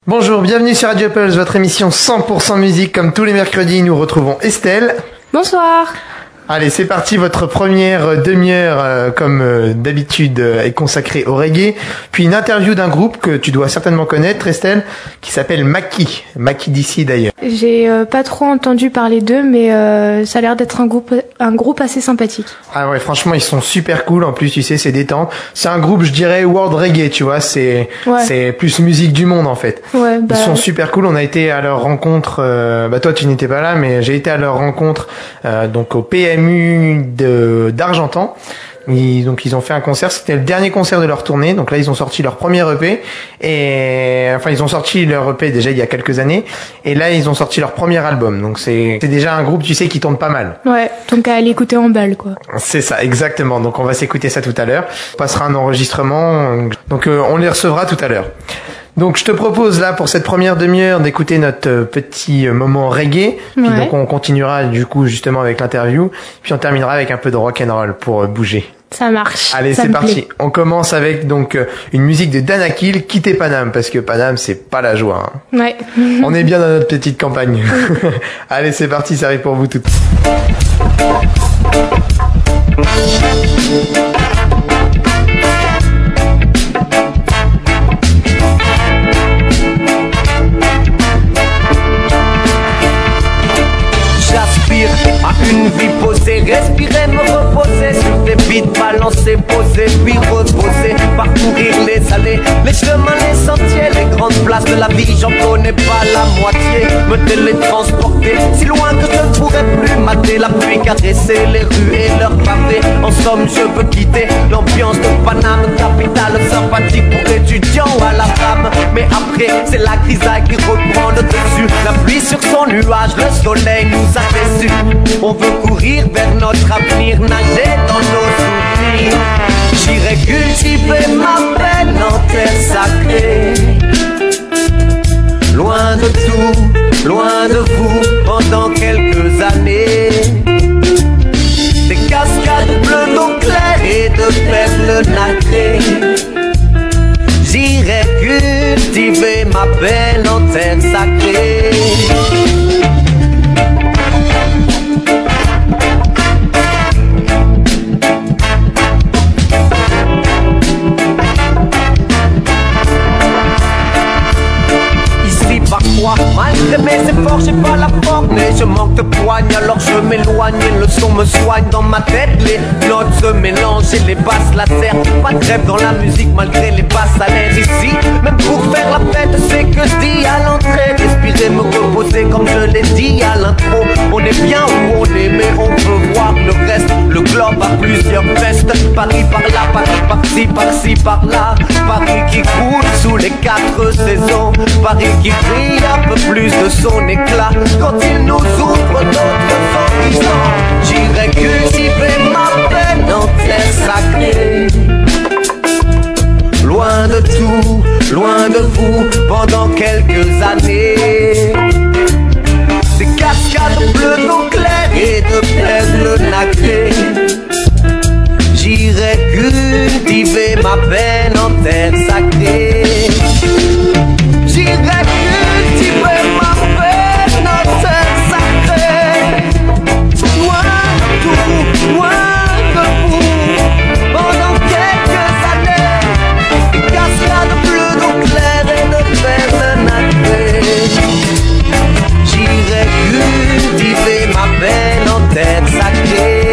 Bonjour, bienvenue sur Radio Pulse, votre émission 100% musique. Comme tous les mercredis, nous retrouvons Estelle. Bonsoir. Allez, c'est parti, votre première demi-heure, comme d'habitude, est consacrée au reggae. Puis une interview d'un groupe que tu dois certainement connaître, Estelle, qui s'appelle Maki. Maki d'ici d'ailleurs. J'ai pas trop entendu parler d'eux, mais ça a l'air d'être un groupe assez sympathique. Ah ouais, franchement, ils sont super cool. En plus, tu sais, c'est détente. C'est un groupe, je dirais, world reggae, tu vois. C'est plus musique du monde, en fait. Ouais, Ils sont super cool. On a été à leur rencontre, toi, tu n'étais pas là, mais j'ai été à leur rencontre, donc au PMU d'Argentan. Ils ont fait un concert, c'était le dernier concert de leur tournée. Donc là, ils ont sorti leur premier EP ils ont sorti leur EP déjà il y a quelques années et là ils ont sorti leur premier album. Donc c'est déjà un groupe, tu sais, qui tourne pas mal. Ouais, donc à aller écouter en balle, quoi. C'est ça, exactement. Donc on va s'écouter ça tout à l'heure. On passera un enregistrement. Donc on les recevra tout à l'heure. Donc je te propose là pour cette première demi-heure d'écouter notre petit moment reggae. Puis donc on continuera du coup justement avec l'interview. Puis on terminera avec un peu de rock and roll pour bouger. Ça marche. Allez, c'est parti. On commence avec donc une musique de Dan Akil, Quitter Paname, parce que Paname c'est pas la joie. Hein. Ouais. On est bien dans notre petite campagne. Allez, c'est parti, ça arrive pour vous toutes. J'aspire à une vie posée, respirer, me reposer sur des beats balancés, poser, puis reposer, parcourir les allées, les chemins, les sentiers, les grandes places de la vie, j'en connais pas la moitié, me télétransporter, si loin que je ne pourrais plus mater la pluie, caresser les rues et leurs pavés. En somme, je veux quitter l'ambiance de Paname, capitale sympathique pour étudiants à la femme. Mais après, c'est la grisaille qui reprend le dessus, la pluie sur son nuage, le soleil nous a déçus. On veut courir vers notre avenir, nager dans nos souvenirs. J'irai cultiver ma peine en terre sacrée. Loin de tout, loin de vous, pendant quelques années. Des cascades bleues d'eau claire et de perles nacrées. J'irai cultiver ma peine en terre sacrée. Parfois, malgré mes efforts, j'ai pas la forme. Mais je manque de poigne, alors je m'éloigne. Et le son me soigne dans ma tête. Les notes se mélangent et les basses lacèrent. Pas de grève dans la musique malgré les basses à l'air ici. Même pour faire la fête, c'est que je dis à l'entrée. Respirer, me reposer comme je l'ai dit à l'intro. On est bien où on est, mais on peut voir le reste. Le globe a plusieurs vestes. Paris par là, Paris par-ci, par-ci, par-là. Paris qui coule sous les 4 saisons. Paris qui brille un peu plus de son éclat quand il nous ouvre d'autres horizons. J'irai cultiver ma peine en terre sacrée. Loin de tout, loin de vous, pendant quelques années. Des cascades bleues d'eau claire et de perles nacrées. J'irai cultiver ma peine en terre sacrée. J'irai cultiver ma peine en terre sacrée. Loin de tout, loin de vous, pendant quelques années. Des cascades bleues d'eau claire et de perles nacrées. J'irai cultiver ma peine en terre sacrée.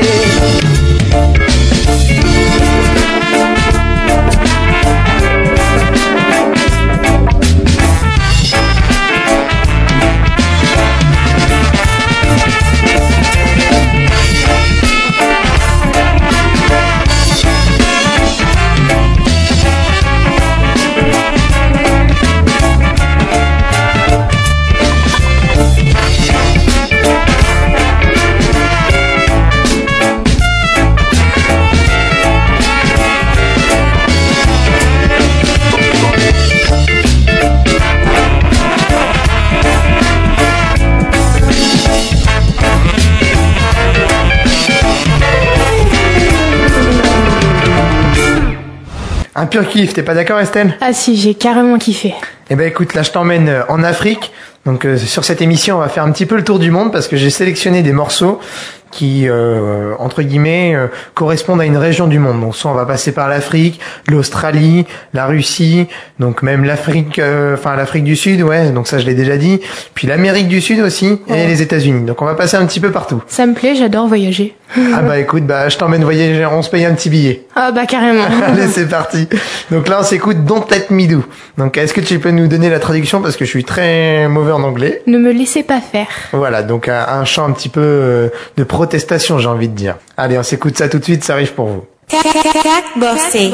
Un pur kiff, t'es pas d'accord Estelle? Ah si, j'ai carrément kiffé. Eh ben écoute, là je t'emmène en Afrique. Donc sur cette émission, on va faire un petit peu le tour du monde parce que j'ai sélectionné des morceaux qui, entre guillemets, correspondent à une région du monde. Donc soit on va passer par l'Afrique, l'Australie, la Russie, donc même l'Afrique, l'Afrique du Sud, ouais, donc ça je l'ai déjà dit. Puis l'Amérique du Sud aussi et les États-Unis. Donc on va passer un petit peu partout. Ça me plaît, j'adore voyager. Ah bah écoute, je t'emmène voyager, on se paye un petit billet. Ah bah carrément. Allez, c'est parti. Donc là on s'écoute Don't Let Me Do. Donc est-ce que tu peux nous donner la traduction parce que je suis très mauvais en anglais. Ne me laissez pas faire. Voilà, donc un chant un petit peu de protestation, j'ai envie de dire. Allez, on s'écoute ça tout de suite, ça arrive pour vous. Bossé.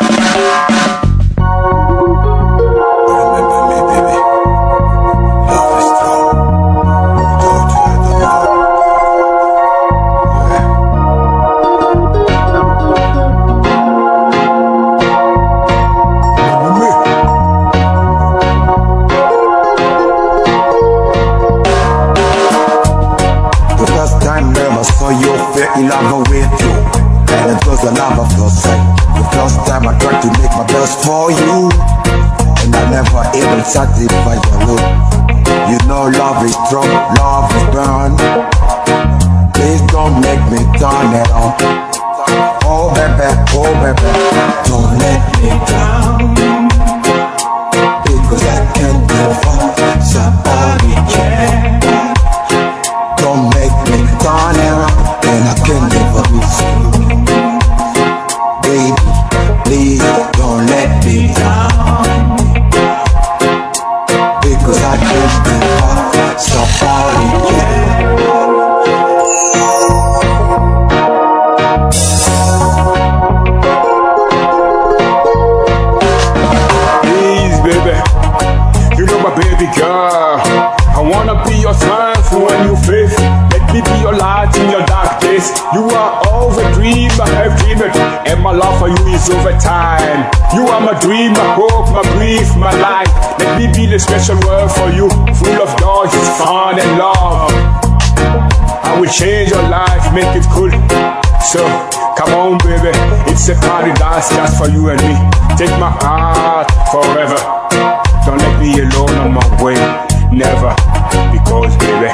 In love with you, and it was a love of first sight. The first time I tried to make my best for you, and I never able to satisfy your look. You know love is strong, love is burn. Please don't make me turn it on. Oh baby, don't let me down, because I can't never somebody care. Don't make me turn it on. And I can never miss you. Baby, please don't let me down, because I can't never somebody care. Please, baby, you know my baby girl. I wanna be your strength when you faith. Let me be your light in your dark days. You are all the dream I have dreamed, and my love for you is over time. You are my dream, my hope, my breath, my life. Let me be the special word for you, full of joy, fun and love. I will change your life, make it cool. So, come on baby, it's a paradise just for you and me. Take my heart forever. Don't let me alone on my way, never. Because baby,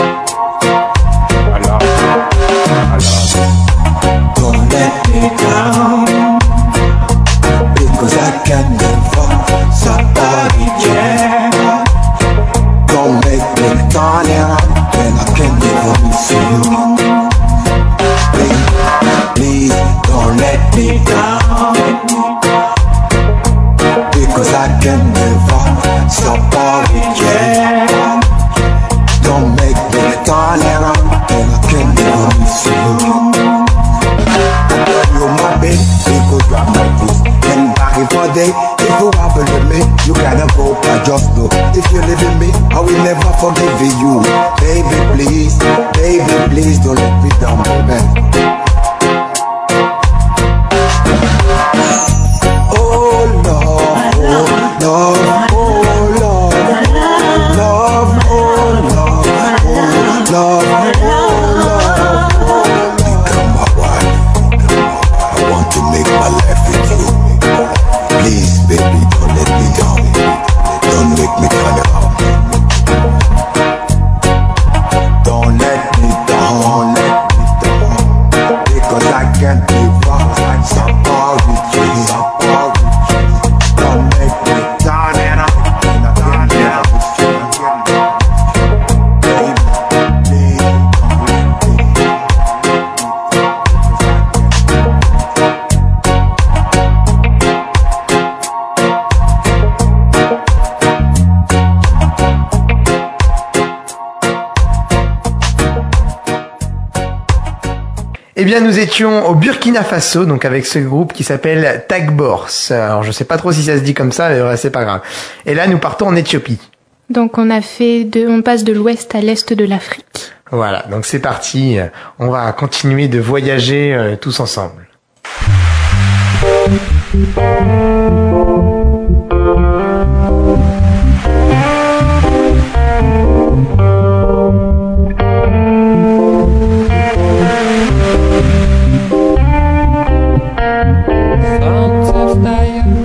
I love you. Don't let me down, because I can never somebody care. Don't make me turn around when I can never miss you. Please don't let me down, because I can never somebody care. Don't make me turn around and I can never miss you. You're my babe, because you're my peace. And back in for day, if you happen with me, you gotta go, I just know. If you live in me, I will never forgive you. Baby, please don't let me down, baby. Oh love, oh love, oh love, love, oh love, love, love. Become my wife. I want to make my life with you. Please, baby, don't let me down. Don't make me turn around. Don't let me down, because I can't give up. So far with you, so far with you. Don't make me turn around. I can't get with you. Baby, please don't let me down. Eh bien, nous étions au Burkina Faso, donc avec ce groupe qui s'appelle Tagbors. Alors, je sais pas trop si ça se dit comme ça, mais ouais, c'est pas grave. Et là, nous partons en Éthiopie. Donc on passe de l'ouest à l'est de l'Afrique. Voilà, donc c'est parti. On va continuer de voyager tous ensemble. Sons of Zion.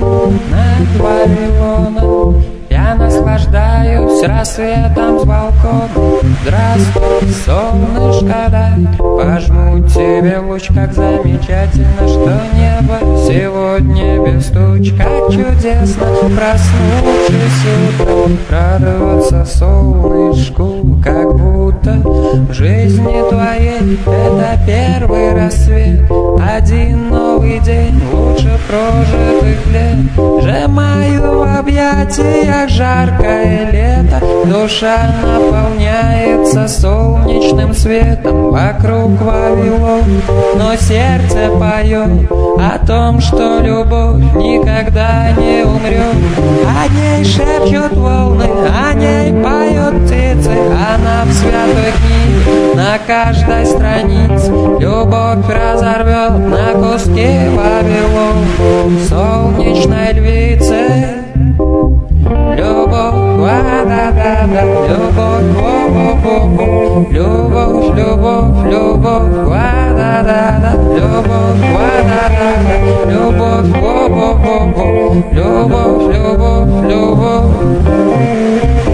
с рассветом с балкона. Здравствуй, солнышко, дай пожму тебе в луч. Как замечательно, что небо сегодня без туч. Как чудесно, проснувшись утром, радоваться солнышку. Как будто в жизни твоей это первый рассвет. Один новый день лучше прожитых лет. Сжимаю в объятиях жаркое лето. Душа наполняется солнечным светом. Вокруг Вавилон, но сердце поет о том, что любовь никогда не умрет. О ней шепчут волны, о ней поют птицы. Она в святой книге на каждой странице. Любовь разорвет на куски Вавилон солнечной львицы. Любовь, ва-да-да-да, любовь, во-во-во-во. Любовь, любовь, любовь, ва-да-да-да, любовь, ва-да-да-да, любовь, во-во-во-во. Любовь, любовь, любовь.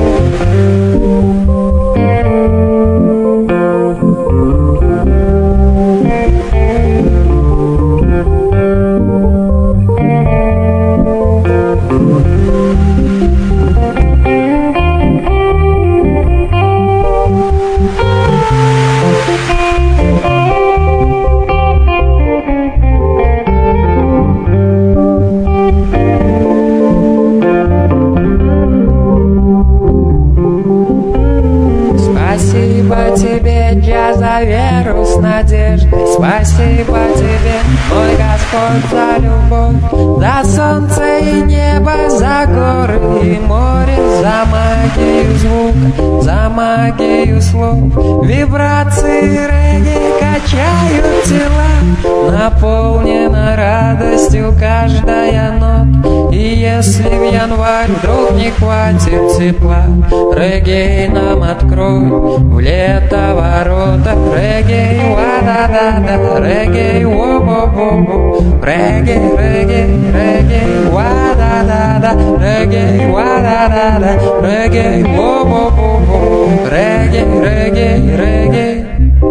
Спасибо тебе, я за веру с надеждой. Спасибо тебе, мой Господь, за любовь, за солнце и небо, за горы и море, за магию звука, за магию слов. Вибрации регги качают тела, наполнена радостью каждая нота. И если в январь вдруг не хватит тепла, регги нам откроет в лето ворота. Регги, ва-да-да-да, регги, во-во-во-во. Регги, регги, регги, ва-да-да-да, регги, ва-да-да-да, регги, во-во-во-во. Регги, регги, регги.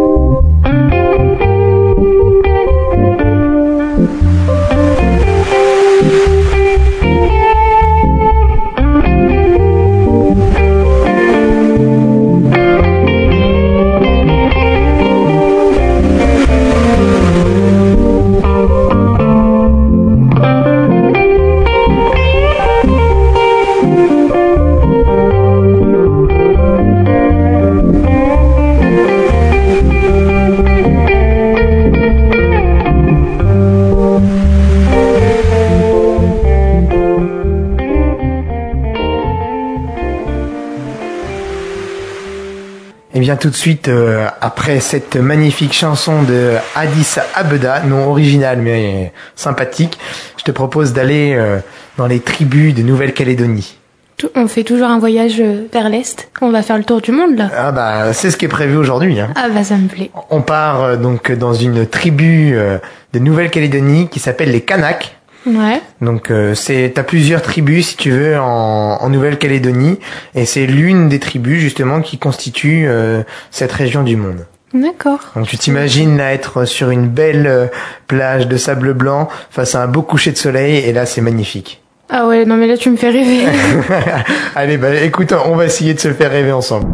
Et bien tout de suite, après cette magnifique chanson de Addis Abeba, non originale mais sympathique, je te propose d'aller dans les tribus de Nouvelle-Calédonie. On fait toujours un voyage vers l'Est. On va faire le tour du monde, là. Ah bah, c'est ce qui est prévu aujourd'hui. Hein. Ah bah, ça me plaît. On part donc dans une tribu de Nouvelle-Calédonie qui s'appelle les Kanaks. Ouais. Donc t'as plusieurs tribus si tu veux en Nouvelle-Calédonie et c'est l'une des tribus justement qui constitue cette région du monde. D'accord. Donc tu t'imagines là être sur une belle plage de sable blanc face à un beau coucher de soleil et là c'est magnifique. Ah ouais, non mais là tu me fais rêver. Allez, bah écoute, on va essayer de se faire rêver ensemble.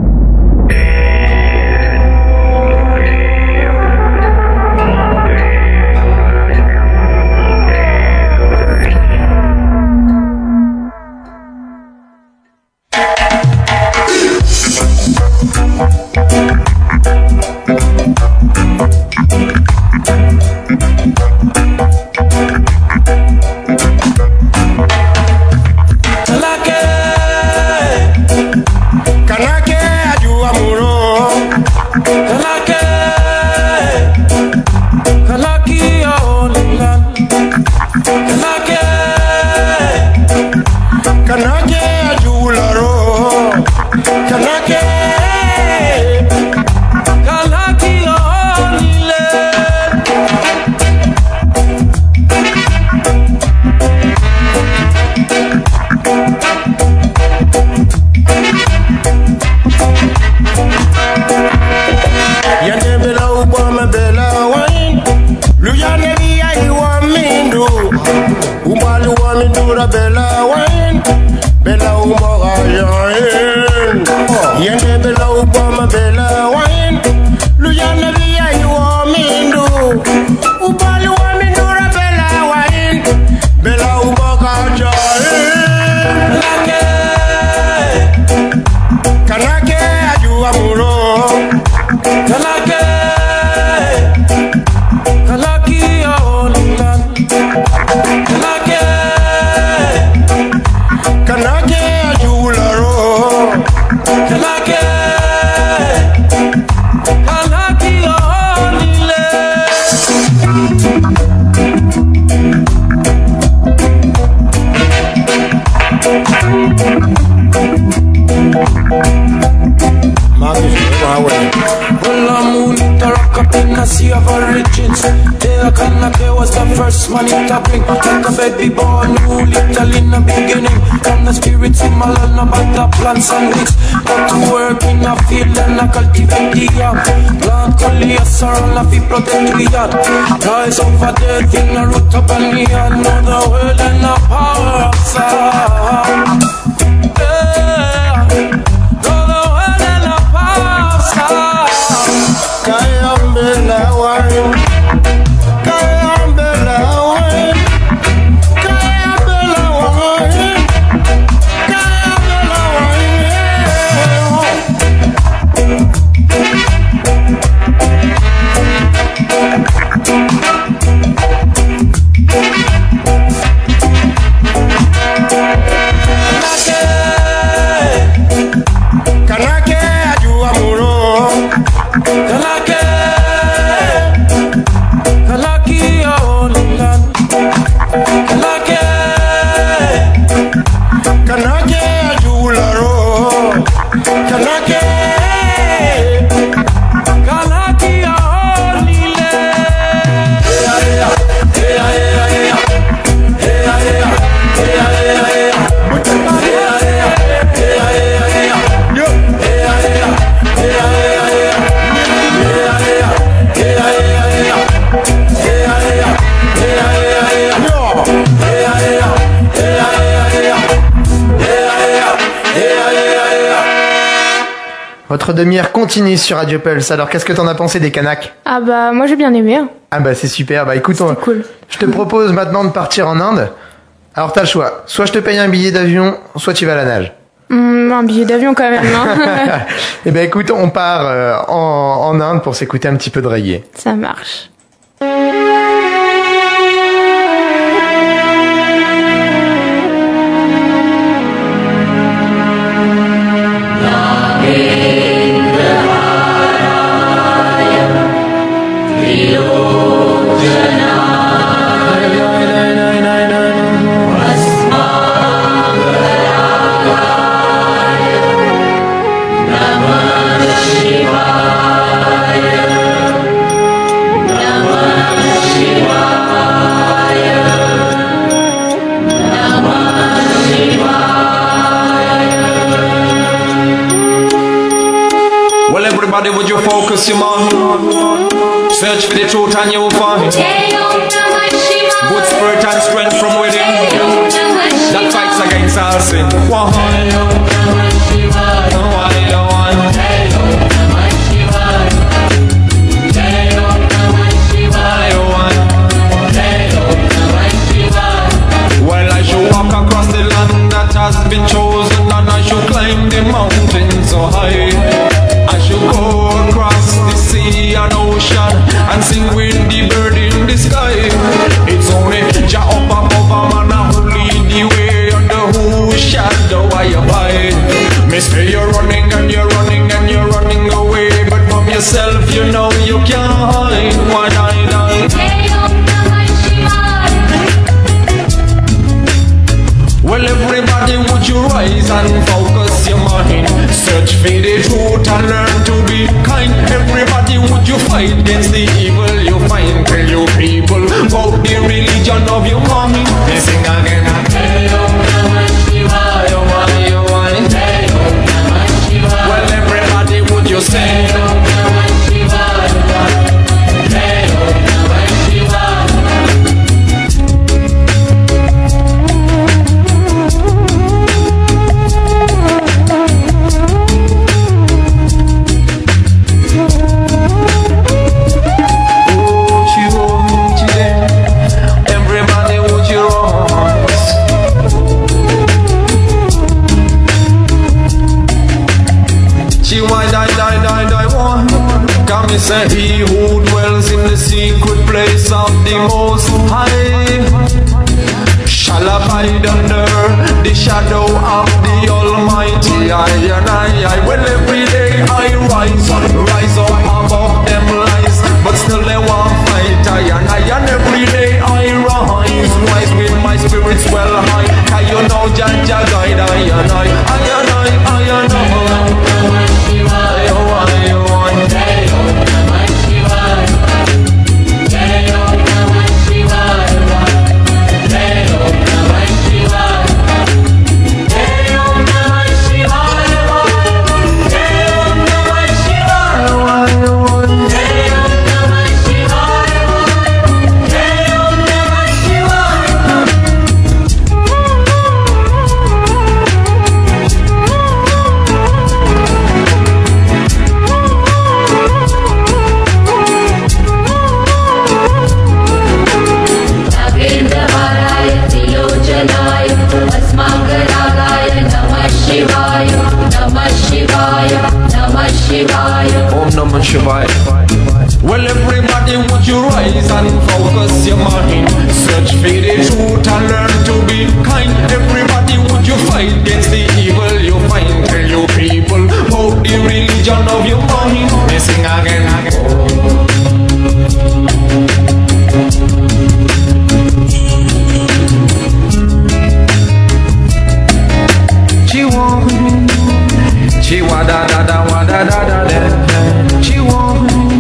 was the first man it a bring. Like a baby born new little in the beginning. From the spirits in my land about the plants and weeds. Got to work in a field and I cultivate the yard. Plant coleus around la fi protect the yard. Rise over the thing a root up and me and know the world and the power of sound. Know the world and the power of sound. Kayambela wine. Kayambela wine. Kayambela wine. Kayambela Kanake ajua muro. Kanake Kanaki olilan. Kanake Kanake ajularo. Kanake Kanaki olile. Votre demi-heure continue sur Radio Pulse. Alors, qu'est-ce que t'en as pensé des Kanaks? Ah bah moi j'ai bien aimé. Hein. Ah bah c'est super. Bah écoute, Cool. je te propose maintenant de partir en Inde. Alors t'as le choix. Soit je te paye un billet d'avion, soit tu vas à la nage. Un billet d'avion quand même. Hein. Eh ben écoute, on part en Inde pour s'écouter un petit peu de reggae. Ça marche. Everybody, would you focus your mind? Search for the truth and you will find good spirit and strength from within that fights against all sin. Well, I should walk across the land that has been chosen, and I should climb the mountain so high. I should go across the sea and ocean and sing with the bird in the sky. It's only Jah up above a man who lead the way under whose shadow I abide. Me say you're running and you're running and you're running away, but from yourself you know you can't hide. Why die? Well, everybody, would you rise and focus your mind? Search for the truth and learn to be kind. Everybody, would you fight against the evil you find? Tell you people about the religion of your mind. They sing again. Well, everybody, would you say? Me say he who dwells in the secret place of the Most High shall abide under the shadow of the Almighty. I and I. Well, every day I rise up above them lies, but still they won't fight. I and every day I rise with my spirits well high. Can you know Jah guide I and I. Shabbat. Well, everybody, would you rise and focus your mind? Search for the truth and learn to be kind. Everybody, would you fight against the evil you find? Tell you people about the religion of your mind. They sing again. Chiwa da da da wa da da da da. Chiwa.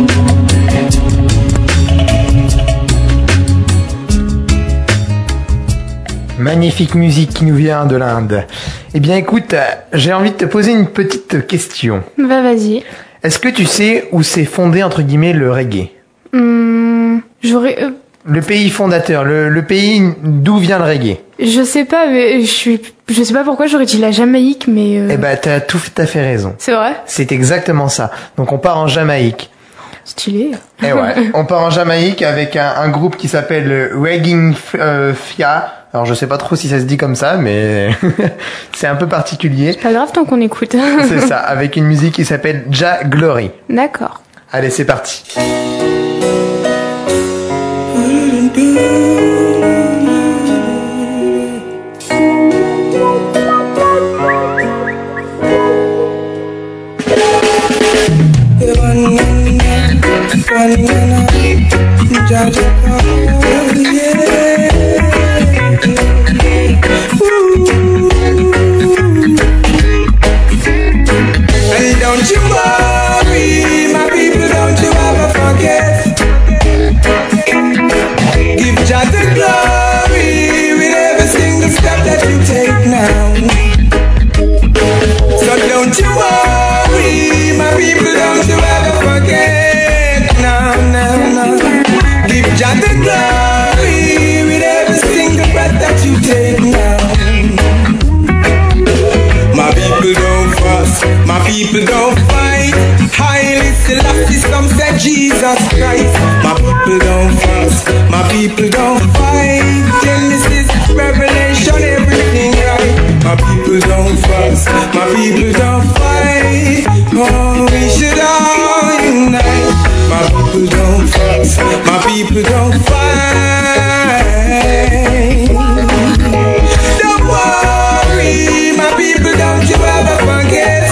Magnifique musique qui nous vient de l'Inde. Eh bien écoute, j'ai envie de te poser une petite question. Bah vas-y. Est-ce que tu sais où s'est fondé entre guillemets le reggae? J'aurais... Le pays fondateur, le pays d'où vient le reggae. Je sais pas, mais je sais pas pourquoi j'aurais dit la Jamaïque, mais... Eh ben, t'as tout à fait raison. C'est vrai? C'est exactement ça. Donc on part en Jamaïque. Stylé. Et ouais, on part en Jamaïque avec un groupe qui s'appelle Reggae Fia. Alors je sais pas trop si ça se dit comme ça, mais c'est un peu particulier. C'est pas grave tant qu'on écoute. C'est ça, avec une musique qui s'appelle Jah Glory. D'accord. Allez, c'est parti. And don't you worry, my people, don't you ever forget. Give Jah the glory with every single step that you take now. So don't you worry, my people, don't you ever forget. No, no, no. Give Jah the glory with every single breath that you take now. My people don't fuss, my people don't fight. Highly Selassie, some say Jesus Christ. My people don't fuss, my people don't fight. Genesis, Revelation, everything right. My people don't fuss, my people don't fight. Oh, we should all unite. My people don't fuss, my people don't fight. Don't worry, my people, don't you ever forget.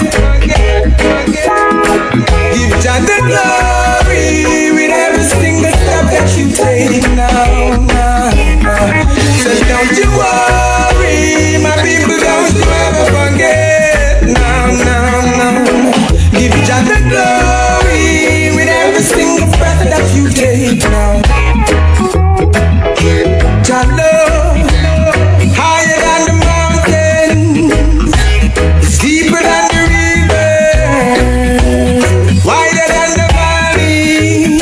Give Jah the glory with every single step that you take now. So don't you worry, my people, don't you ever forget. No. Give Jah the glory with every single breath that you take now. Jah love higher than the mountains, it's deeper than the river, wider than the valley.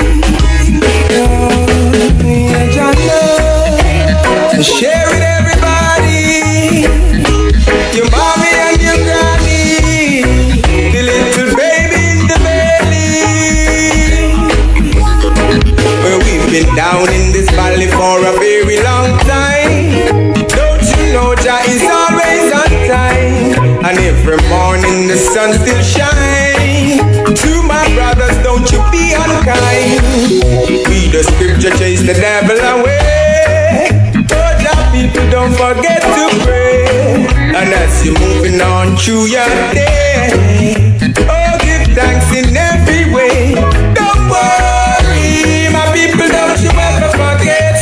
Oh, yeah, Jah love, share with everybody, your mommy and your granny, the little baby in the belly. Well, we've been down in this valley for a very long time. Don't you know Jah is always on time? And every morning the sun still shines. To my brothers, don't you be unkind. Read the scripture, chase the devil away. Oh, Jah people, don't forget to pray. And as you're moving on through your day, oh, give thanks in every way. Don't worry, my people, don't you ever forget.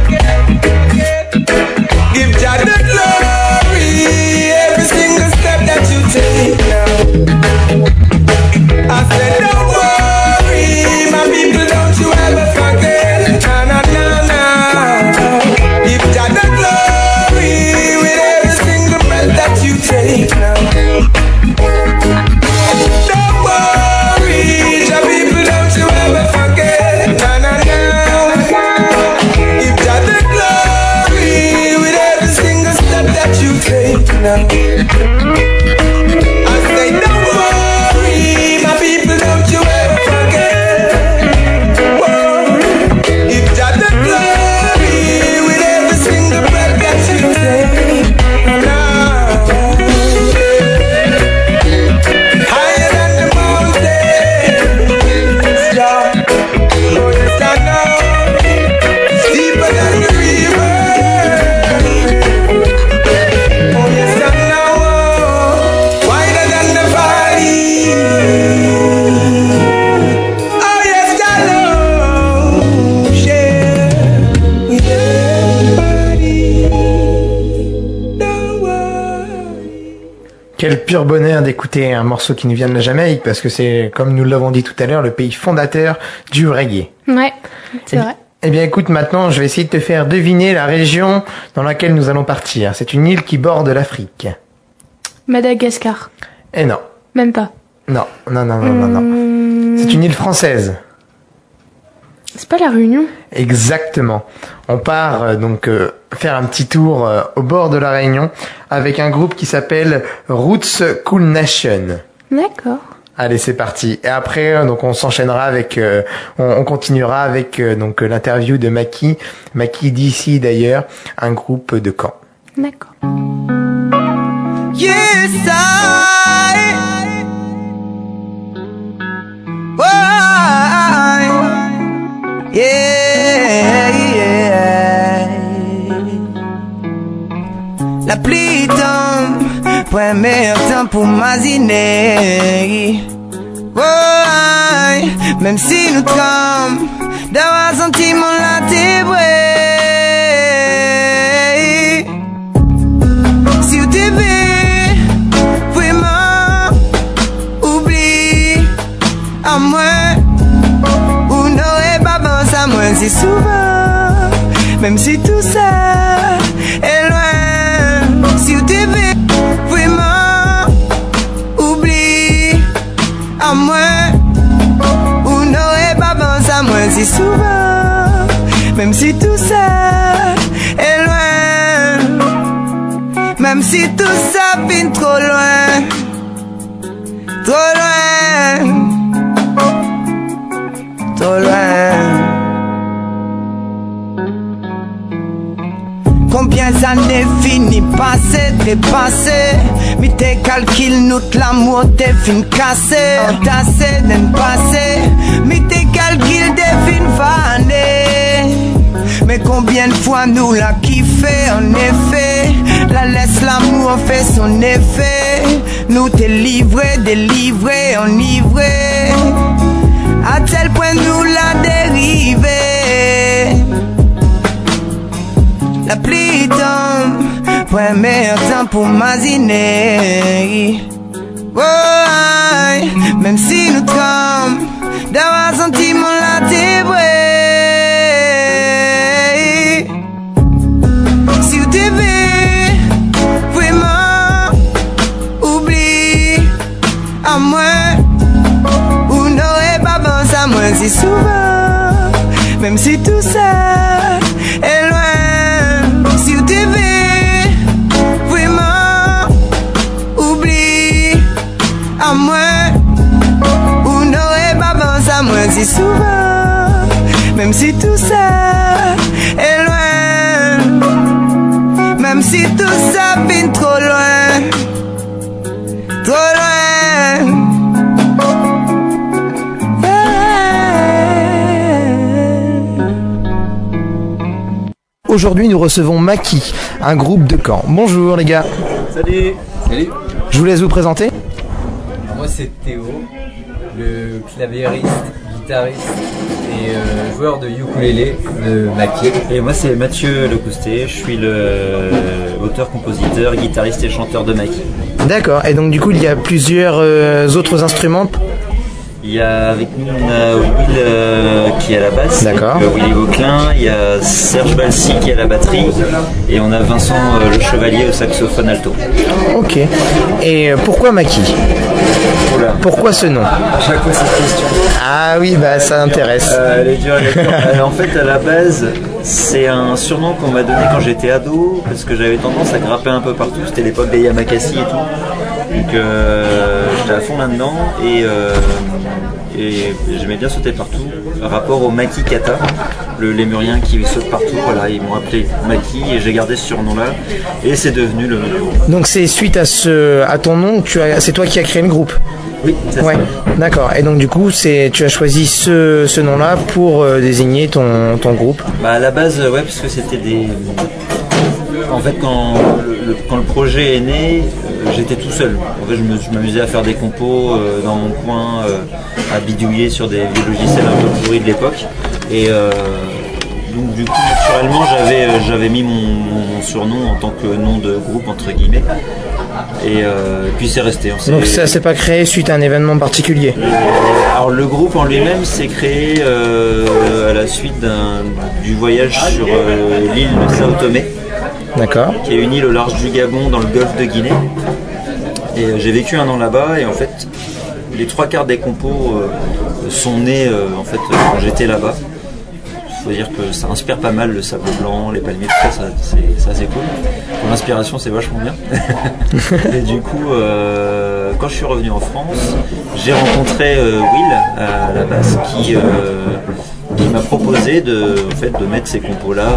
Give Jah the glory every single step that you take now. I said don't worry, my people, don't you ever forget. Na. Give Jah the glory with every single breath that you take now. pur bonheur d'écouter un morceau qui nous vient de la Jamaïque, parce que c'est, comme nous l'avons dit tout à l'heure, le pays fondateur du reggae. Ouais, c'est vrai. Eh bien, écoute, maintenant, je vais essayer de te faire deviner la région dans laquelle nous allons partir. C'est une île qui borde l'Afrique. Madagascar. Eh non. Même pas. Non. C'est une île française. C'est pas la Réunion? Exactement. On part faire un petit tour au bord de la Réunion avec un groupe qui s'appelle Roots Cool Nation. D'accord. Allez, c'est parti. Et après, donc on s'enchaînera avec, on continuera avec l'interview de Maki d'ici d'ailleurs, un groupe de Caen. D'accord. Yes, La pluie tombe, premier temps pour m'aziner. Même si nous tombons, d'avoir senti mon latébré. Si vous t'aimez, vraiment, oublie à moi. Ou n'aurait pas pensé à moi si souvent. Même si tout ça est loin. Si vous t'aimez, vraiment, oublie à moi. Ou n'aurait pas pensé à moi si souvent. Même si tout ça est loin. Même si tout ça vient trop loin. Trop loin. Trop loin. Combien d'années fini passé, dépassé. Mais tes calculs, notre l'amour t'es fin cassé. Entassé, d'un passé. Mais tes calculs t'es fin fané. Mais combien de fois nous l'a kiffé, en effet. La laisse l'amour fait son effet. Nous t'es livré, délivré, enivré. À tel point nous l'a dérivé. La pluie tombe, premier temps pour m'aziner. Même si nous tombons, d'avoir senti mon latébré. Si vous t'aimez, vraiment, oublie à moi. Ou n'aurait pas pensé à moi si souvent. Même si tout ça est loin. Si vous t'aimez, vraiment, oublie à moi. Ou n'aurait pas pensé à moi si souvent. Même si tout ça est loin. Même si tout ça vient trop loin. Trop loin. Aujourd'hui, nous recevons Maki, un groupe de Caen. Bonjour les gars. Salut. Salut. Je vous laisse vous présenter. Moi c'est Théo, le claviériste, guitariste et joueur de ukulélé de Maki. Et moi c'est Mathieu Lecoustet, je suis le auteur-compositeur, guitariste et chanteur de Maki. D'accord, et donc du coup il y a plusieurs autres instruments. Il y a avec nous on a Will qui est à la basse, d'accord. Willy Vauclin, il y a Serge Balsi qui est à la batterie et on a Vincent le Chevalier au saxophone alto. Ok. Et pourquoi Maki? Voilà. Pourquoi ce nom? À chaque fois cette question. Ah oui, bah ça intéresse. Elle est dure, en fait à la base c'est un surnom qu'on m'a donné quand j'étais ado parce que j'avais tendance à grimper un peu partout, c'était l'époque des Yamakasi et tout. Donc j'étais à fond là-dedans et j'aimais bien sauter partout. Rapport au Maki Kata, le lémurien qui saute partout, voilà, ils m'ont appelé Maki et j'ai gardé ce surnom-là et c'est devenu le nom. Donc c'est suite à ton nom, c'est toi qui as créé le groupe? Oui, c'est ouais. Ça. D'accord. Et donc du coup, tu as choisi ce nom-là pour désigner ton groupe? Bah à la base, ouais, parce que c'était des... En fait, quand le projet est né, j'étais tout seul. En fait, je m'amusais à faire des compos dans mon coin, à bidouiller sur des logiciels un peu pourris de l'époque. Et donc, du coup, naturellement, j'avais mis mon surnom en tant que nom de groupe, entre guillemets. Et puis c'est resté. Donc ça s'est pas créé suite à un événement particulier? Alors le groupe en lui-même s'est créé à la suite du voyage sur l'île de Sao Tomé. D'accord. Qui est une île au large du Gabon dans le golfe de Guinée. Et j'ai vécu 1 an là-bas et en fait les 3/4 des compos sont nés en fait quand j'étais là-bas. Il faut dire que ça inspire pas mal, le sable blanc, les palmiers, tout ça, c'est cool. Pour l'inspiration, c'est vachement bien. Et du coup, quand je suis revenu en France, j'ai rencontré Will à la base qui m'a proposé de mettre ces compos-là,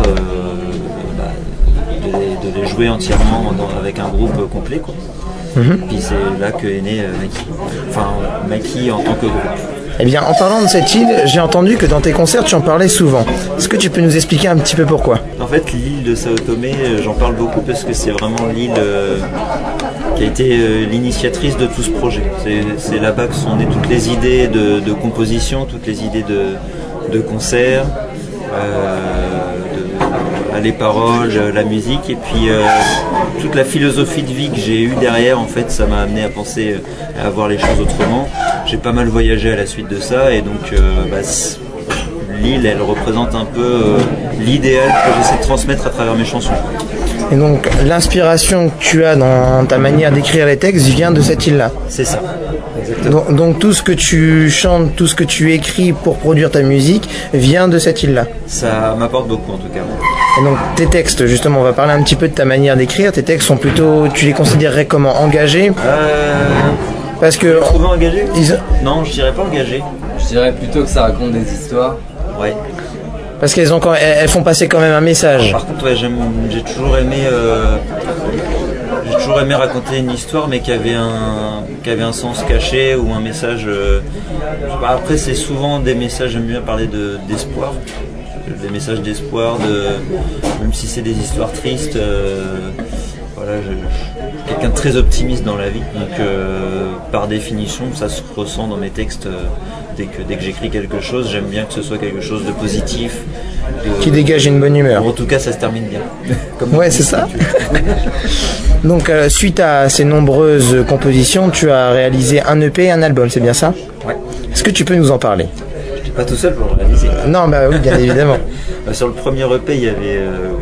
de les jouer entièrement avec un groupe complet, quoi. Puis c'est là que est né Maki. Enfin, Maki en tant que groupe. Eh bien, en parlant de cette île, j'ai entendu que dans tes concerts, tu en parlais souvent. Est-ce que tu peux nous expliquer un petit peu pourquoi? En fait, l'île de Sao Tomé, j'en parle beaucoup parce que c'est vraiment l'île qui a été l'initiatrice de tout ce projet. C'est là-bas que sont nées toutes les idées de composition, toutes les idées de concerts, les paroles, la musique, et puis toute la philosophie de vie que j'ai eue derrière, en fait, ça m'a amené à penser à voir les choses autrement. J'ai pas mal voyagé à la suite de ça, et donc l'île, elle représente un peu l'idéal que j'essaie de transmettre à travers mes chansons. Et donc l'inspiration que tu as dans ta manière d'écrire les textes vient de cette île-là? C'est ça, exactement. Donc tout ce que tu chantes, tout ce que tu écris pour produire ta musique vient de cette île-là? Ça m'apporte beaucoup en tout cas. Et donc tes textes, justement, on va parler un petit peu de ta manière d'écrire. Tes textes sont plutôt, tu les considérerais comment, engagés? Parce que... Tu trouves engagé? Non, je dirais pas engagé. Je dirais plutôt que ça raconte des histoires. Ouais. Parce qu'elles elles font passer quand même un message. Par contre, ouais, j'ai toujours aimé raconter une histoire, mais qui avait un sens caché ou un message. Après, c'est souvent des messages. J'aime bien parler d'espoir, des messages d'espoir, même si c'est des histoires tristes. Voilà, je suis quelqu'un de très optimiste dans la vie, donc par définition, ça se ressent dans mes textes. Dès que j'écris quelque chose, j'aime bien que ce soit quelque chose de positif. Qui dégage une bonne humeur. En tout cas, ça se termine bien. Ouais, c'est ça. Donc, suite à ces nombreuses compositions, tu as réalisé un EP et un album, c'est bien ça? Ouais. Est-ce que tu peux nous en parler? Je n'étais pas tout seul pour le réaliser. Non, bah oui, bien évidemment. Sur le premier EP, il y avait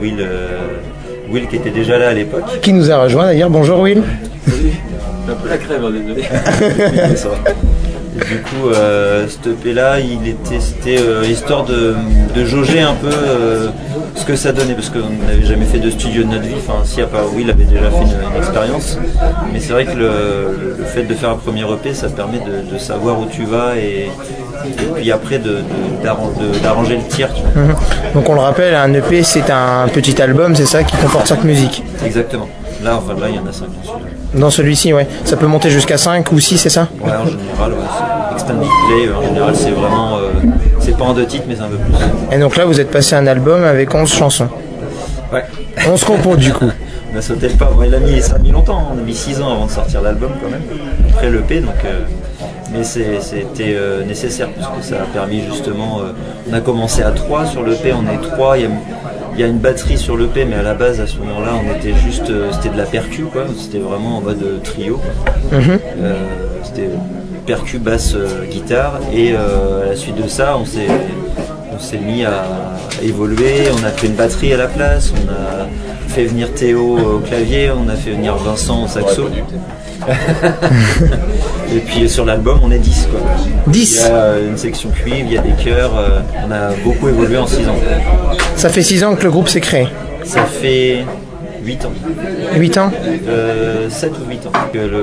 Will qui était déjà là à l'époque. Qui nous a rejoint d'ailleurs. Bonjour Will. Salut. Un peu la crème, désolé. Ça va. Et du coup, cet EP-là, c'était histoire de jauger un peu ce que ça donnait, parce qu'on n'avait jamais fait de studio de notre vie. Enfin, si, à part Will avait déjà fait une expérience. Mais c'est vrai que le fait de faire un premier EP, ça permet de savoir où tu vas et puis après d'arranger le tir. Tu vois. Donc on le rappelle, un EP c'est un petit album, c'est ça, qui comporte 5 musiques. Exactement. Là, il y en a 5 dans celui-là. Dans celui-ci, ouais. Ça peut monter jusqu'à 5 ou 6, c'est ça? Ouais, en général, c'est extended play. En général, c'est vraiment... c'est pas en 2 titres, mais c'est un peu plus. Et donc là, vous êtes passé un album avec 11 chansons. Ouais. 11 compos, du coup. On a sauté le pas. Bon, ça a mis longtemps. On a mis 6 ans avant de sortir l'album, quand même. Après l'EP, donc... mais c'était nécessaire, parce que ça a permis, justement... on a commencé à 3 sur l'EP. On est 3. Il y a une batterie sur l'EP, mais à la base, à ce moment-là, on était juste... c'était de la percu, quoi. C'était vraiment en mode trio. C'était percu, basse, guitare. Et à la suite de ça, on s'est mis à évoluer. On a fait une batterie à la place. On a fait venir Théo au clavier. On a fait venir Vincent au saxo. Et puis sur l'album, on est 10, quoi. 10. Il y a une section cuivre, il y a des chœurs. On a beaucoup évolué en 6 ans. Ça fait 6 ans que le groupe s'est créé? Ça fait 8 ans. 8 ans 7 ou 8 ans.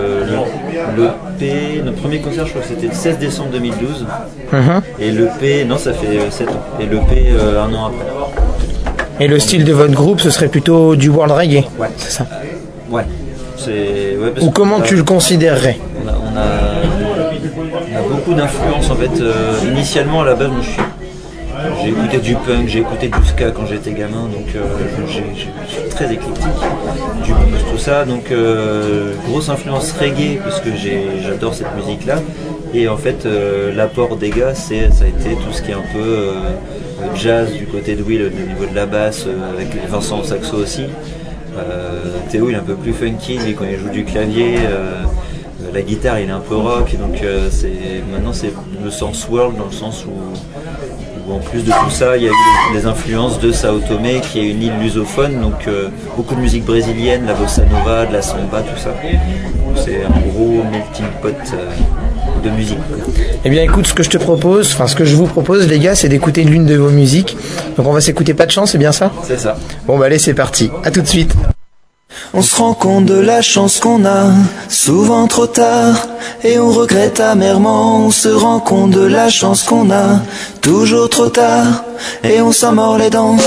L'EP, notre premier concert, je crois que c'était le 16 décembre 2012. Et l'EP, non, ça fait 7 ans. Et l'EP, 1 an après. Et le style de votre groupe, ce serait plutôt du world reggae? Ouais. C'est ça? Ouais. Ou comment tu le considérerais? On a beaucoup d'influence en fait. Initialement à la base, j'ai écouté du punk, j'ai écouté du ska quand j'étais gamin, donc je suis très éclectique, du blues, tout ça. Donc grosse influence reggae parce que j'adore cette musique-là. Et en fait, l'apport des gars, ça a été tout ce qui est un peu jazz du côté de Will au niveau de la basse, avec Vincent au saxo aussi. Théo il est un peu plus funky, lui quand il joue du clavier, la guitare il est un peu rock, donc maintenant c'est le sens world dans le sens où en plus de tout ça il y a eu des influences de Sao Tomé qui est une île lusophone, donc beaucoup de musique brésilienne, la bossa nova, de la samba, tout ça. Donc, c'est un gros melting pot de musique. Eh bien écoute, ce que je vous propose les gars, c'est d'écouter l'une de vos musiques. Donc on va s'écouter Pas de chance, c'est bien ça ? C'est ça. Bon bah allez, c'est parti, à tout de suite. On se rend compte de la chance qu'on a, souvent trop tard, et on regrette amèrement. On se rend compte de la chance qu'on a, toujours trop tard, et on s'en mord les dents.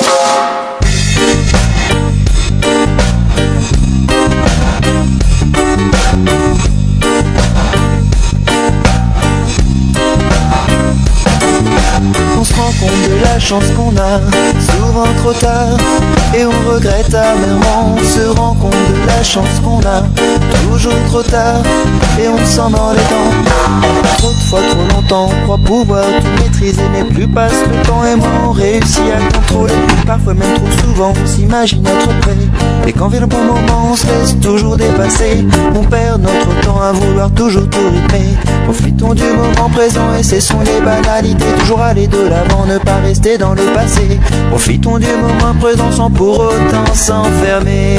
On se rend compte de la chance qu'on a, souvent trop tard, et on regrette amèrement. On se rend compte de la chance qu'on a, toujours trop tard, et on s'en mord les dents. Trop de fois, trop longtemps, on croit pouvoir tout maîtriser, mais plus passe le temps et moins on réussit à contrôler. Parfois même trop souvent, on s'imagine être prêt, et quand vient le bon moment, on se laisse toujours dépasser. On perd notre temps à vouloir toujours tout rythmer. Profitons du moment présent et cessons les banalités. Toujours aller de l'avant, ne pas rester dans le passé. Profitons du moment présent sans pour autant s'enfermer.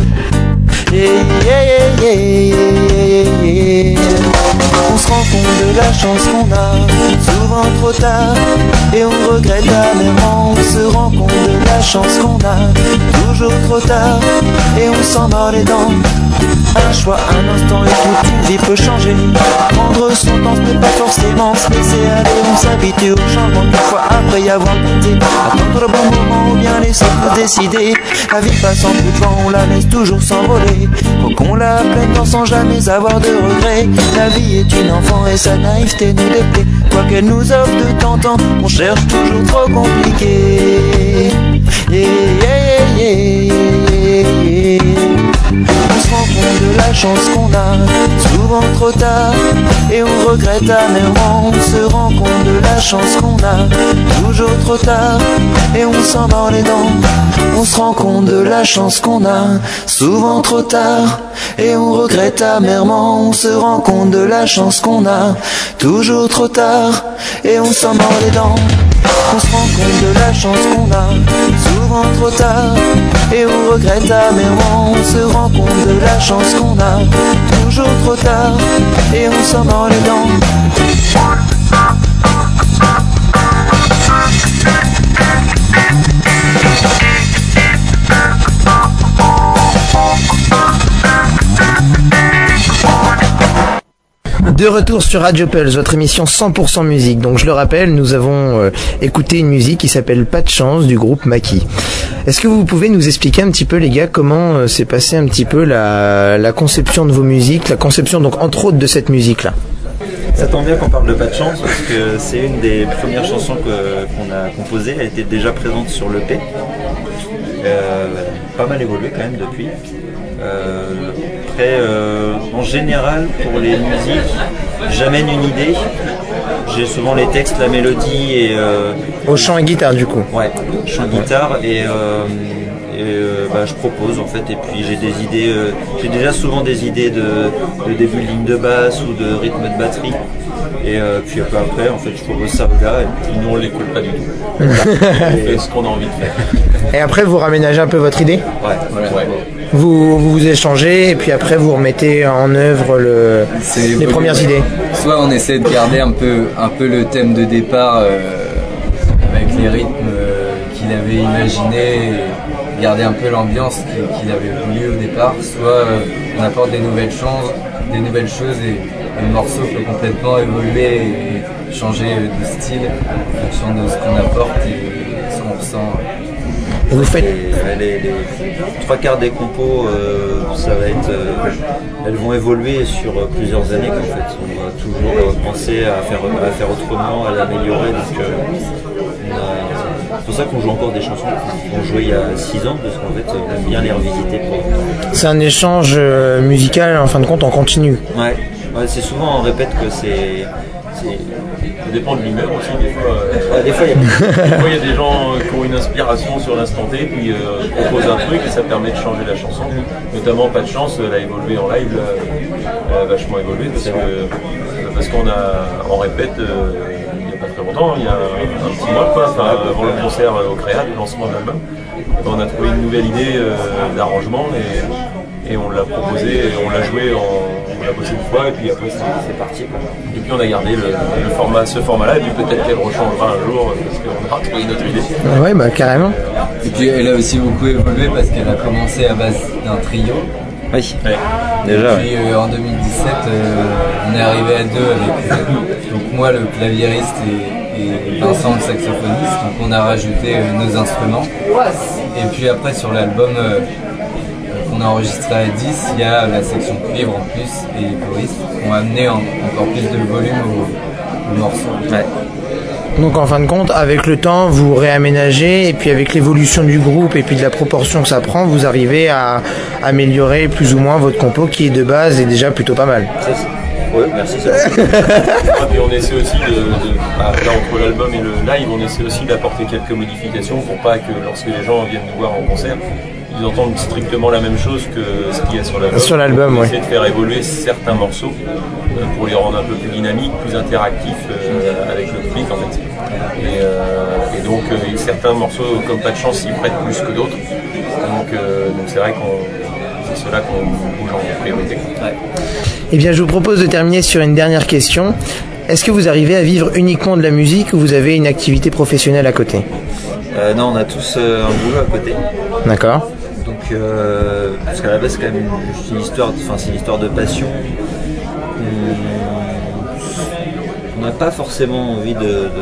Yeah, yeah, yeah, yeah, yeah. On se rend compte de la chance qu'on a, souvent trop tard, et on regrette amèrement. On se rend compte de la chance qu'on a, toujours trop tard, et on s'en mord les dents. Un choix, un instant et toute une vie peut changer. Prendre son temps, ce n'est pas forcément se laisser aller. On s'habitue au changement une fois après y avoir goûté. Attendre le bon moment ou bien laisser nous décider. La vie passe en coup de vent, on la laisse toujours s'envoler. Faut qu'on la pleinement sans jamais avoir de regrets. La vie est une enfant et sa naïveté nous déplaît. Quoi qu'elle nous offre de temps en temps, on cherche toujours trop compliqué. Yeah, yeah, yeah, yeah, yeah. On se rend compte de la chance qu'on a, souvent trop tard, et on regrette amèrement. On se rend compte de la chance qu'on a, toujours trop tard, et on s'en mord les dents. On se rend compte de la chance qu'on a, souvent trop tard, et on regrette amèrement. On se rend compte de la chance qu'on a, toujours trop tard, et on s'en mord les dents. On se rend compte de la chance qu'on a, souvent trop tard, et on regrette amèrement. On se rend compte de la chance qu'on a, toujours trop tard, et on s'en mord les dents. De retour sur Radio Pulse, votre émission 100% musique. Donc je le rappelle, nous avons écouté une musique qui s'appelle Pas de chance du groupe Maki. Est-ce que vous pouvez nous expliquer un petit peu les gars comment s'est passé un petit peu la conception de vos musiques, la conception donc entre autres de cette musique là? Ça tombe bien qu'on parle de Pas de chance parce que c'est une des premières chansons qu'on a composées. Elle était déjà présente sur l'EP. Pas mal évolué quand même depuis. Après, en général, pour les musiques, j'amène une idée. J'ai souvent les textes, la mélodie et... Au chant et guitare du coup. Ouais, chant et guitare et je propose en fait. Et puis j'ai des idées, j'ai déjà souvent des idées de début de ligne de basse ou de rythme de batterie. Et puis un peu après, en fait, je propose ça au gars et puis nous on l'écoute pas du tout. On fait ce qu'on a envie de faire. Et après, vous raménagez un peu votre idée. Ouais. Vous échangez et puis après vous remettez en œuvre les premières idées. Soit on essaie de garder un peu le thème de départ avec les rythmes qu'il avait imaginés, garder un peu l'ambiance qu'il avait voulu au départ, soit on apporte des nouvelles choses et le morceau peut complètement évoluer et changer de style en fonction de ce qu'on apporte et ce qu'on ressent. Et vous faites les trois quarts des compos, ça va être, elles vont évoluer sur plusieurs années en fait. On va toujours penser à faire autrement, à l'améliorer. Donc c'est pour ça qu'on joue encore des chansons qu'on jouait il y a 6 ans parce qu'en fait on aime bien les revisiter. C'est un échange musical en fin de compte en continu. Ouais, c'est souvent on répète que c'est Ça dépend de l'humeur aussi, des fois. Il y a des gens qui ont une inspiration sur l'instant T, puis proposent un truc et ça permet de changer la chanson. Notamment Pas de chance, elle a évolué en live, elle a vachement évolué parce qu'on répète il n'y a pas très longtemps, il y a un petit mois, avant le concert au Créa, le lancement de l'album. On a trouvé une nouvelle idée d'arrangement et on l'a proposé, et on l'a joué, on l'a bossé une fois et puis après c'est parti. Et puis on a gardé ce format-là et puis peut-être qu'elle rechangera un jour parce qu'on aura trouvé une autre idée. Ouais, bah carrément. Et puis elle a aussi beaucoup évolué parce qu'elle a commencé à base d'un trio. Oui, ouais. Déjà. Et puis en 2017, on est arrivé à deux avec donc moi le claviériste et Vincent le saxophoniste. Donc on a rajouté nos instruments. Et puis après sur l'album qu'on a enregistré à 10, il y a la section cuivre en plus et les choristes qui ont amené encore plus de volume au morceau. Ouais. Donc en fin de compte, avec le temps, vous réaménagez et puis avec l'évolution du groupe et puis de la proportion que ça prend, vous arrivez à améliorer plus ou moins votre compo qui est de base et déjà plutôt pas mal. Oui, merci. Et on essaie aussi là, entre l'album et le live, on essaie aussi d'apporter quelques modifications pour pas que lorsque les gens viennent nous voir en concert, ils entendent strictement la même chose que ce qu'il y a sur l'album. Sur l'album, on essaie de faire évoluer certains morceaux pour les rendre un peu plus dynamiques, plus interactifs avec le public en fait. Et donc certains morceaux comme Pas de chance s'y prêtent plus que d'autres. Donc c'est vrai que c'est cela qu'on bouge en priorité. Ouais. Eh bien, je vous propose de terminer sur une dernière question. Est-ce que vous arrivez à vivre uniquement de la musique ou vous avez une activité professionnelle à côté ? Non, on a tous un boulot à côté. D'accord. Donc, parce qu'à la base, c'est quand même une histoire de passion. On n'a pas forcément envie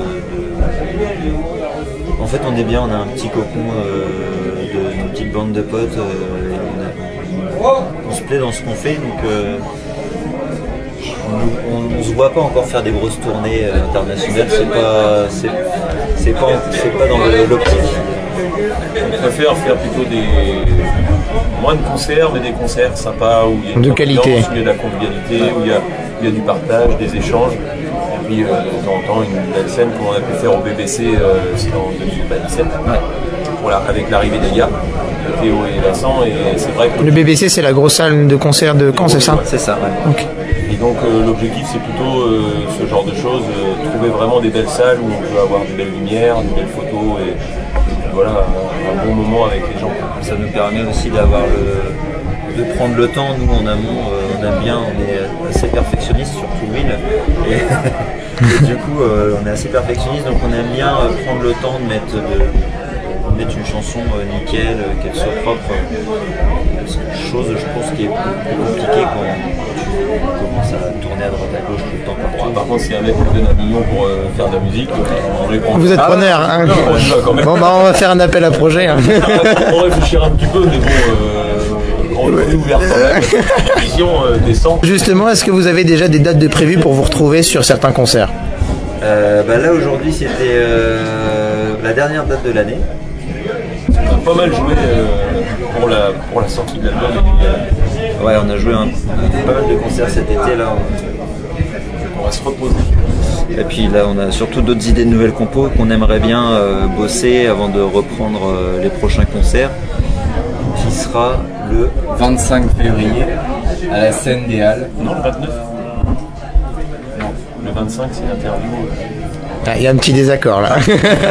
En fait, on est bien, on a un petit cocon une petite bande de potes. On se plaît dans ce qu'on fait, donc on ne se voit pas encore faire des grosses tournées internationales. C'est pas dans l'optique. On préfère faire plutôt moins de concerts, mais des concerts sympas où il y a de qualité, où il y a de la convivialité, où il y a du partage, des échanges. Et puis de temps en temps une belle scène qu'on a pu faire au BBC, c'était en 2017, avec l'arrivée des gars, Théo et Vincent. Et c'est vrai que le BBC, c'est la grosse salle de concert de Caen, c'est ça ? C'est ça, ouais. Okay. Et donc l'objectif c'est plutôt ce genre de choses, trouver vraiment des belles salles où on peut avoir des belles lumières, des belles photos et voilà, un bon moment avec les gens. Ça nous permet aussi de prendre le temps. Nous en amont, on aime bien, on est assez perfectionniste, surtout Will. Et du coup, on est assez perfectionniste, donc on aime bien prendre le temps de mettre une chanson nickel, qu'elle soit propre. Chose, je pense, qui est plus compliquée quand tu commences à tourner à droite à gauche tout le temps partout. Par contre, si un mec nous donne $1 million pour faire de la musique, on répond. Vous êtes preneur, hein ? Non, on y va quand même. Bon, bah, on va faire un appel à projet. Hein. On réfléchira un petit peu, mais bon, on est ouvert quand même. Vision décente. Justement, est-ce que vous avez déjà des dates de prévues pour vous retrouver sur certains concerts ? Là, aujourd'hui, c'était la dernière date de l'année. On a pas mal joué pour la sortie de l'album. Ouais, on a joué pas mal de concerts cet été là. On va se reposer. Et puis là, on a surtout d'autres idées de nouvelles compos qu'on aimerait bien bosser avant de reprendre les prochains concerts, qui sera le 25 février à la scène des Halles. Non, le 29. Non, le 25 c'est l'interview. Il y a un petit désaccord là.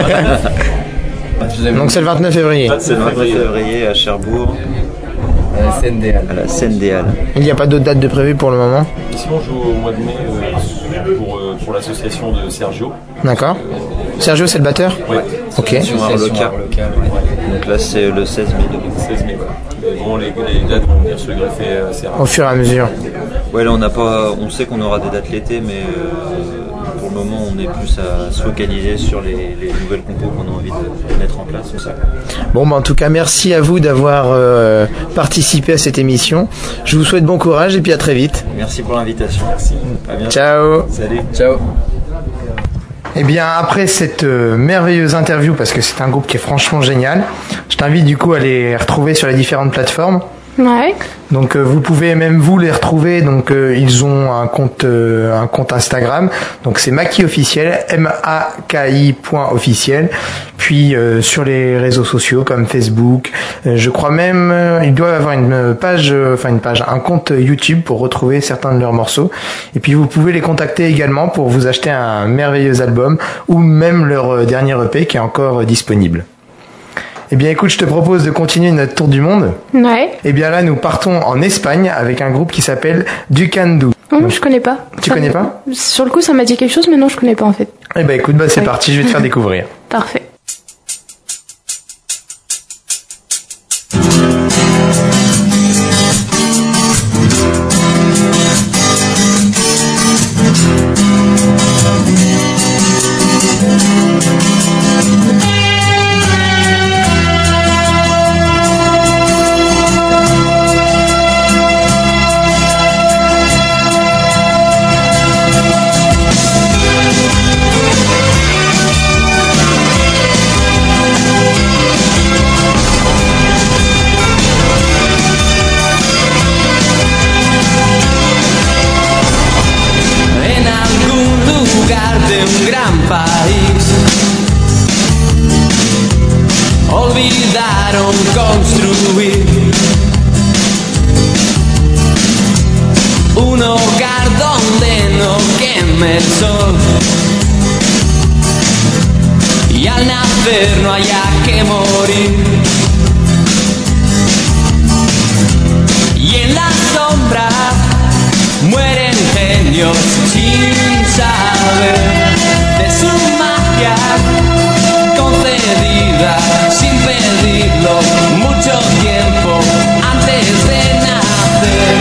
Donc c'est le 29 février. C'est le 29 février à Cherbourg. À la scène des Halles. À la scène des Halles. Il n'y a pas d'autres dates de prévues pour le moment ? Ici on joue au mois de mai pour l'association de Sergio. D'accord. Sergio, c'est le batteur ? Oui. Ok. Art local. Donc là c'est le 16 mai. 16 mai. Mais bon, les dates vont venir se greffer assez rapidement. Au fur et à mesure. Ouais, là on sait qu'on aura des dates l'été, mais pour le moment on est plus à se focaliser sur les nouvelles compos qu'on a envie de mettre en place. Ça. Bon, bah, en tout cas, merci à vous d'avoir participé à cette émission. Je vous souhaite bon courage et puis à très vite. Merci pour l'invitation. Merci. À bientôt. Ciao. Salut. Ciao. Eh bien, après cette merveilleuse interview, parce que c'est un groupe qui est franchement génial, je t'invite du coup à les retrouver sur les différentes plateformes. Ouais. Donc vous pouvez même vous les retrouver. Donc ils ont un compte Instagram. Donc c'est Maki officiel, MAKI.officiel. Puis sur les réseaux sociaux comme Facebook, je crois même ils doivent avoir un compte YouTube pour retrouver certains de leurs morceaux. Et puis vous pouvez les contacter également pour vous acheter un merveilleux album ou même leur dernier EP qui est encore disponible. Eh bien écoute, je te propose de continuer notre tour du monde. Ouais. Eh bien là, nous partons en Espagne avec un groupe qui s'appelle Ducandú. Non, je connais pas. Tu connais pas ? Sur le coup, ça m'a dit quelque chose, mais non, je connais pas en fait. Eh ben écoute, c'est parti, je vais te faire découvrir. Parfait. Olvidaron construir un hogar donde no queme el sol y al nacer no haya que morir. Y en la sombra mueren genios sin saber de su magia concedida sin pedirlo mucho tiempo antes de nacer.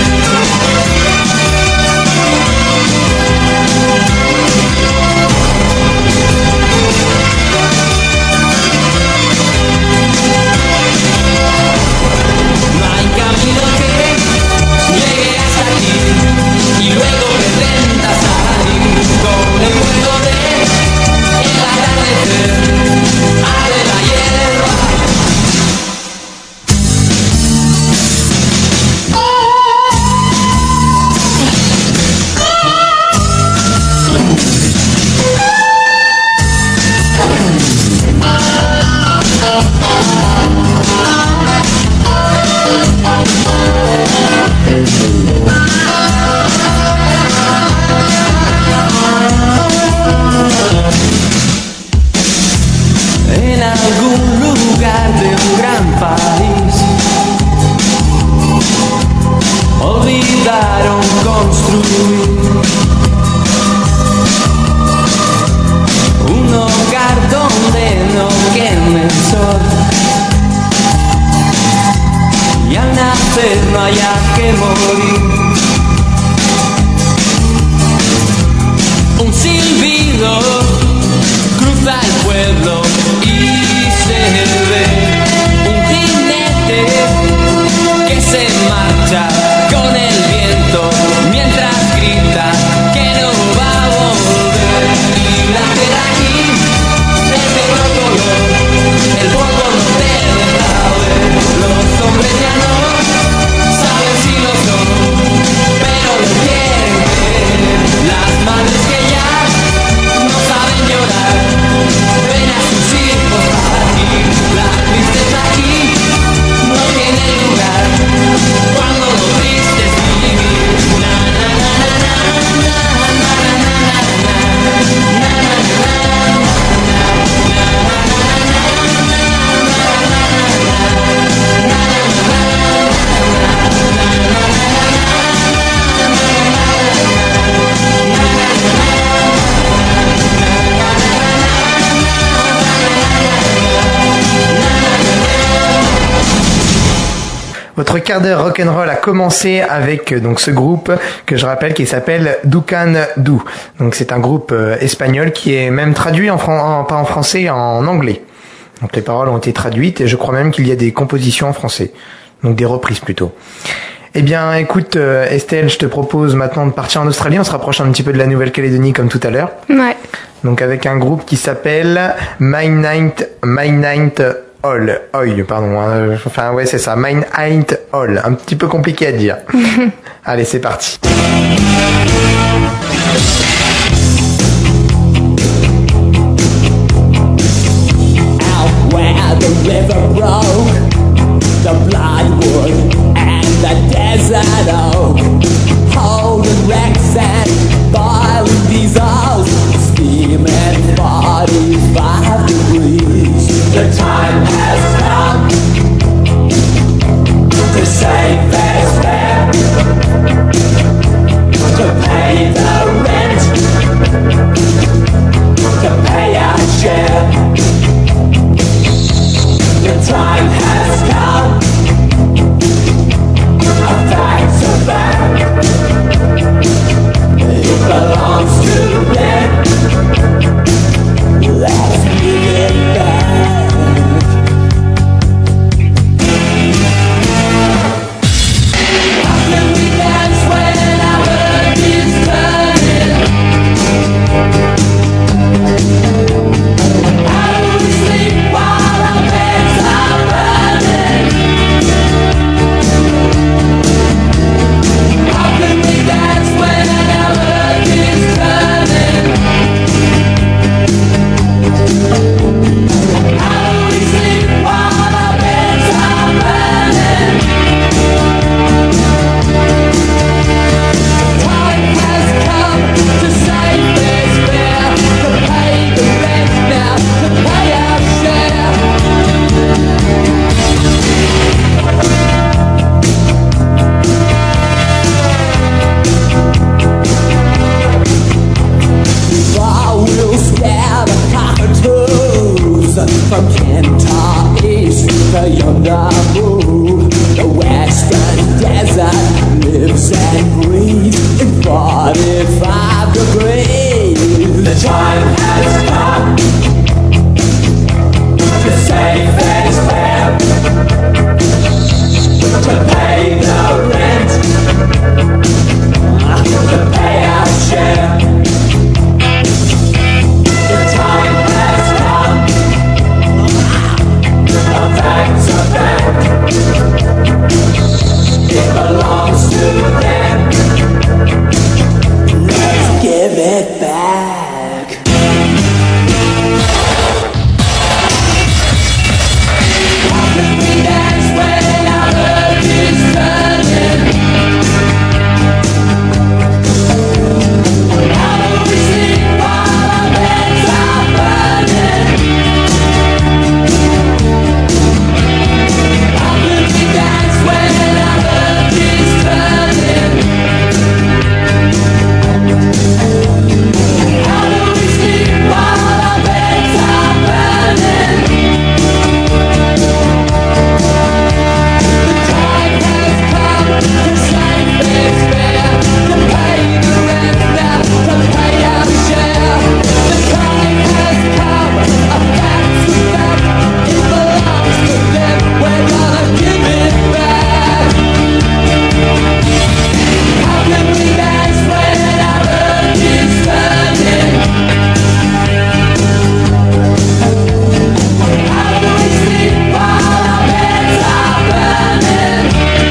No hay camino que llegue hasta aquí y luego pretenda salir con el fuego del atardecer. Arde la hierba. En algún lugar de un gran país olvidaron construir un hogar donde no queme el sol y al nacer no haya que morir. Un silbido cruza el pueblo y se ve un jinete que se marcha con el viento mientras grita que no va a volver. Y la tierra aquí es de otro color, el polvo no te deja ver. Los hombres ya no saben si lo son, pero lo quieren ver. Las madres que ya no saben llorar ven a sus hijos aquí. La tristeza aquí no tiene lugar cuando lo triste es vivir. Na na na na na na na Votre quart d'heure rock'n'roll a commencé avec donc ce groupe que je rappelle qui s'appelle Ducandú. Donc c'est un groupe espagnol qui est même traduit pas en français, en anglais. Donc les paroles ont été traduites et je crois même qu'il y a des compositions en français. Donc des reprises plutôt. Eh bien écoute Estelle, je te propose maintenant de partir en Australie. On se rapproche un petit peu de la Nouvelle-Calédonie comme tout à l'heure. Ouais. Donc avec un groupe qui s'appelle My Ninth Hall. Oil, pardon. Enfin, ouais, c'est ça. Mine Ain't Hall. Un petit peu compliqué à dire. Allez, c'est parti. Out where the river broke, the bloodwood and the desert oak, holding wrecks and boiling diesels, steaming 45 degrees. The time has come to save this fair, to pay the rent, to pay our share. The time has come, a fact's a fact. It belongs to them. Let's give it back. How can we dance when our world is turning? How do we sleep while our beds are burning? How can we dance when our world is turning? How do we sleep while our beds are burning? Time has come to save this fair, to pay the rent now, to pay our share. I will scare the cockatoos from Kentar East to Yondabu. The western desert lives and breathes in 45 degrees. The time has come to save this fair, to pay the rent, to pay our share. The time has come, a fact's a fact. It belongs to them. Let's give it back. How can we dance when our earth is turning? How do we sleep while our beds are burning? How can we dance when our earth is turning? How do we sleep while our beds are burning? The time has come to save this fair, to pay the rent now, to pay our share. The time has come, a fact's a fact. It belongs to them. We're gonna give it back. How can we dance when our earth is turning? How do we sleep while our beds are burning?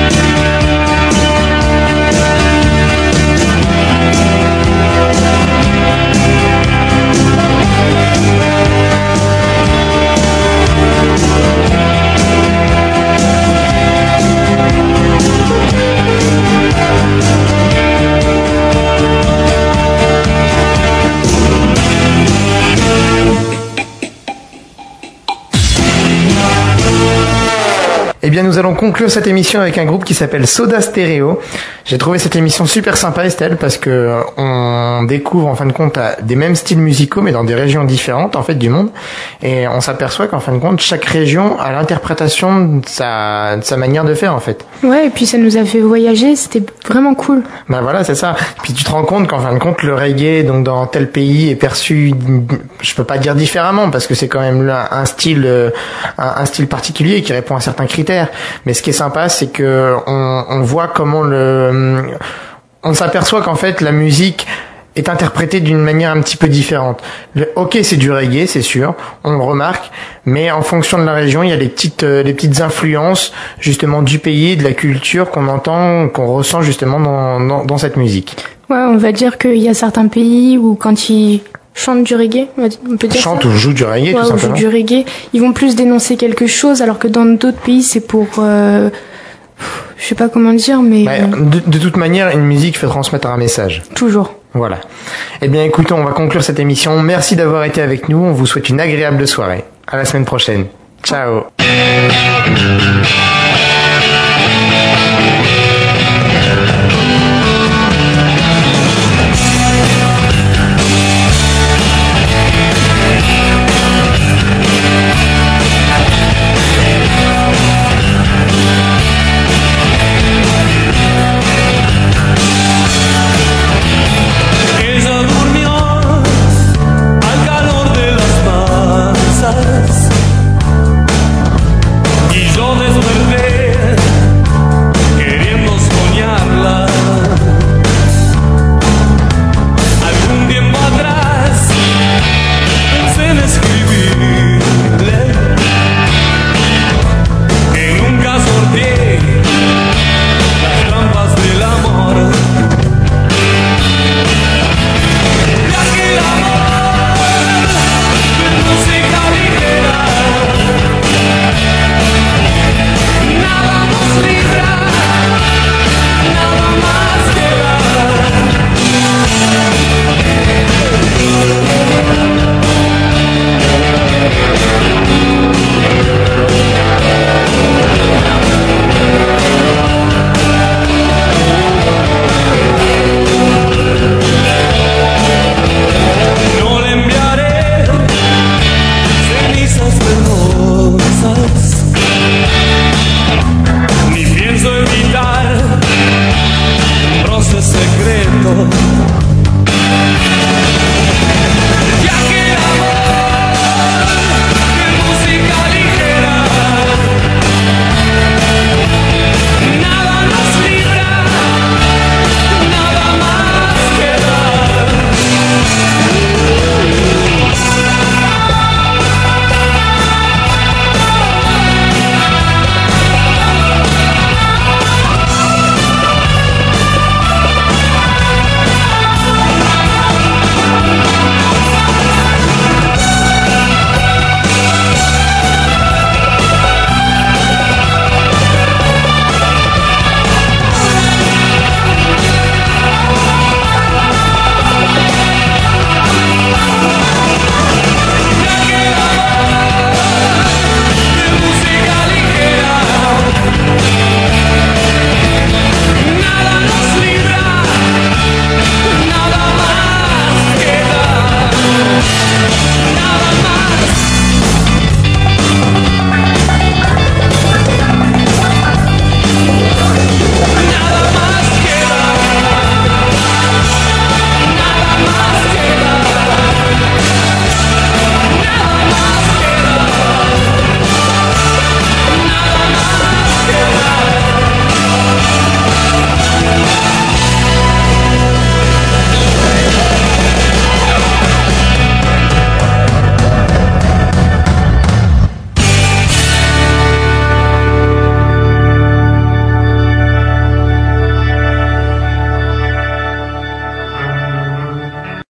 Eh bien, nous allons conclure cette émission avec un groupe qui s'appelle Soda Stereo. J'ai trouvé cette émission super sympa, Estelle, parce que on découvre en fin de compte des mêmes styles musicaux, mais dans des régions différentes en fait du monde, et on s'aperçoit qu'en fin de compte, chaque région a l'interprétation de sa manière de faire en fait. Ouais, et puis ça nous a fait voyager, c'était vraiment cool. Ben voilà, c'est ça. Puis tu te rends compte qu'en fin de compte, le reggae, donc dans tel pays, est perçu, je peux pas dire différemment, parce que c'est quand même un style particulier qui répond à certains critères. Mais ce qui est sympa, c'est que on voit comment on s'aperçoit qu'en fait la musique est interprété d'une manière un petit peu différente. Ok, c'est du reggae, c'est sûr, on le remarque, mais en fonction de la région, il y a les petites influences justement du pays, de la culture qu'on entend, qu'on ressent justement dans cette musique. Ouais, on va dire qu'il y a certains pays où quand ils chantent du reggae, on peut dire chantent ça. ou jouent du reggae, tout simplement. Ou jouent du reggae, ils vont plus dénoncer quelque chose, alors que dans d'autres pays, c'est pour je sais pas comment dire, mais de toute manière, une musique fait transmettre un message. Toujours. Voilà. Eh bien, écoutez, on va conclure cette émission. Merci d'avoir été avec nous. On vous souhaite une agréable soirée. À la semaine prochaine. Ciao.